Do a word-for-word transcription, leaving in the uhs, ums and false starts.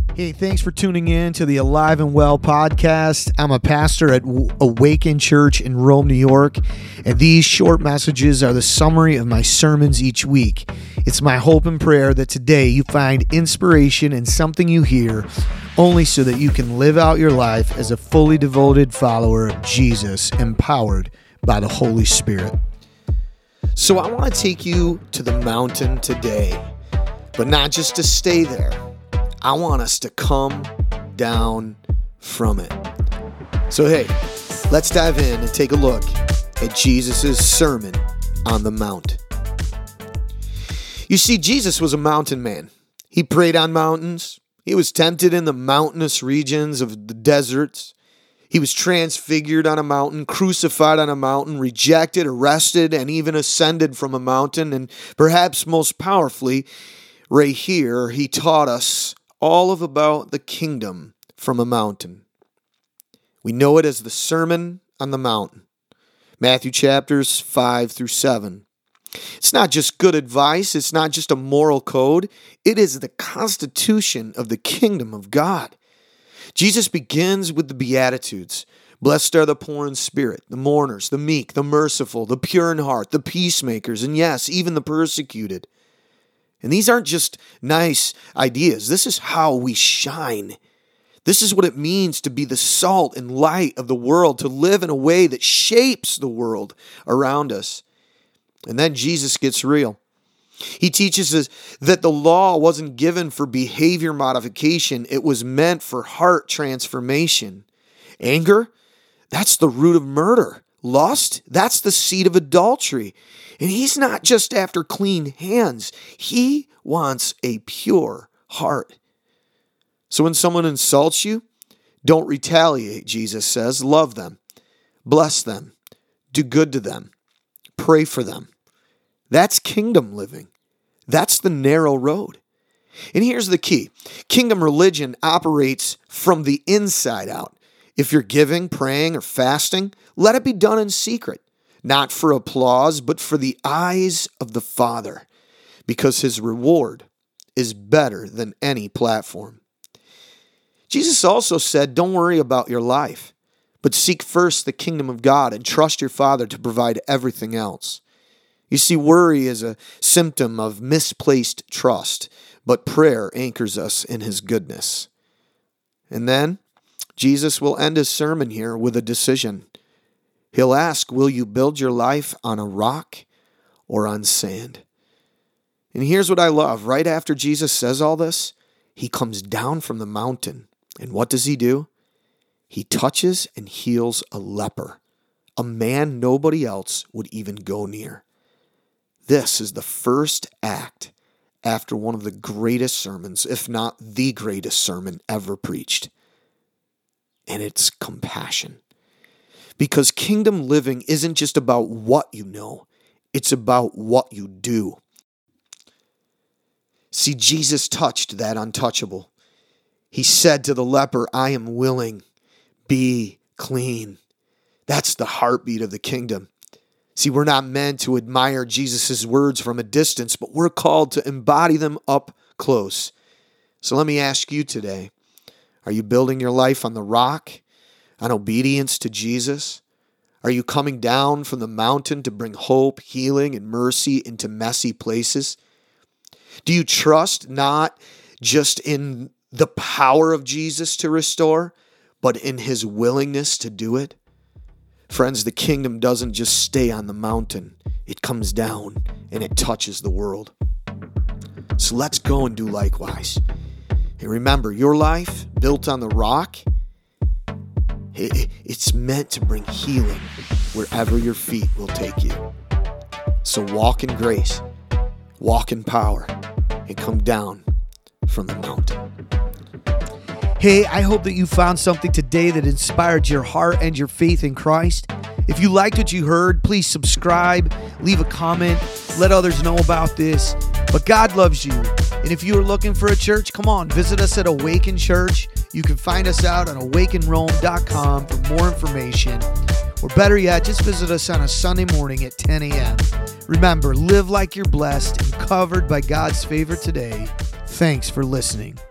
Hey, thanks for tuning in to the Alive and Well podcast. I'm a pastor at Awaken Church in Rome, New York, and these short messages are the summary of my sermons each week. It's my hope and prayer that today you find inspiration in something you hear, only so that you can live out your life as a fully devoted follower of Jesus, empowered by the Holy Spirit. So I want to take you to the mountain today, but not just to stay there. I want us to come down from it. So hey, let's dive in and take a look at Jesus' Sermon on the Mount. You see, Jesus was a mountain man. He prayed on mountains. He was tempted in the mountainous regions of the deserts. He was transfigured on a mountain, crucified on a mountain, rejected, arrested, and even ascended from a mountain. And perhaps most powerfully, right here, he taught us all of about the kingdom from a mountain. We know it as the Sermon on the Mountain, Matthew chapters five through seven. It's not just good advice. It's not just a moral code. It is the constitution of the kingdom of God. Jesus begins with the Beatitudes. Blessed are the poor in spirit, the mourners, the meek, the merciful, the pure in heart, the peacemakers, and yes, even the persecuted. And these aren't just nice ideas. This is how we shine. This is what it means to be the salt and light of the world, to live in a way that shapes the world around us. And then Jesus gets real. He teaches us that the law wasn't given for behavior modification. It was meant for heart transformation. Anger, that's the root of murder. Lust, that's the seed of adultery. And he's not just after clean hands. He wants a pure heart. So when someone insults you, don't retaliate, Jesus says. Love them. Bless them. Do good to them. Pray for them. That's kingdom living. That's the narrow road. And here's the key. Kingdom religion operates from the inside out. If you're giving, praying, or fasting, let it be done in secret, not for applause, but for the eyes of the Father, because his reward is better than any platform. Jesus also said, don't worry about your life, but seek first the kingdom of God and trust your Father to provide everything else. You see, worry is a symptom of misplaced trust, but prayer anchors us in his goodness. And then Jesus will end his sermon here with a decision. He'll ask, will you build your life on a rock or on sand? And here's what I love. Right after Jesus says all this, he comes down from the mountain. And what does he do? He touches and heals a leper, a man nobody else would even go near. This is the first act after one of the greatest sermons, if not the greatest sermon ever preached. And it's compassion. Because kingdom living isn't just about what you know, it's about what you do. See, Jesus touched that untouchable. He said to the leper, I am willing, be clean. That's the heartbeat of the kingdom. See, we're not meant to admire Jesus' words from a distance, but we're called to embody them up close. So let me ask you today, are you building your life on the rock, on obedience to Jesus? Are you coming down from the mountain to bring hope, healing, and mercy into messy places? Do you trust not just in the power of Jesus to restore, but in his willingness to do it? Friends, the kingdom doesn't just stay on the mountain. It comes down and it touches the world. So let's go and do likewise. And remember, your life built on the rock, it's meant to bring healing wherever your feet will take you. So walk in grace, walk in power, and come down from the mountain. Hey, I hope that you found something today that inspired your heart and your faith in Christ. If you liked what you heard, please subscribe, leave a comment, let others know about this. But God loves you. And if you are looking for a church, come on, visit us at Awaken Church. You can find us out on awaken rome dot com for more information. Or better yet, just visit us on a Sunday morning at ten a.m. Remember, live like you're blessed and covered by God's favor today. Thanks for listening.